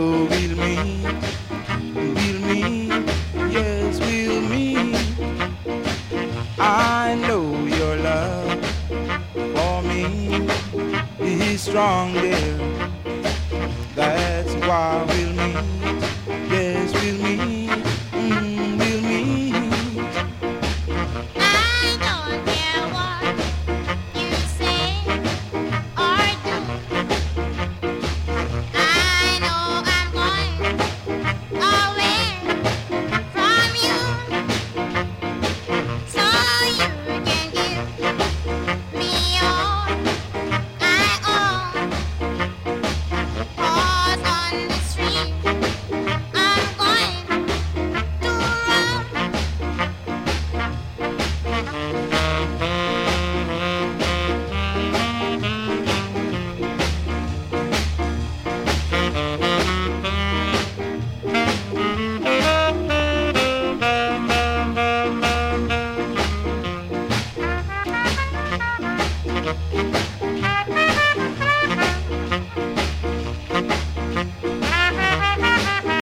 we'll meet, yes, we'll meet. I know your love for me is stronger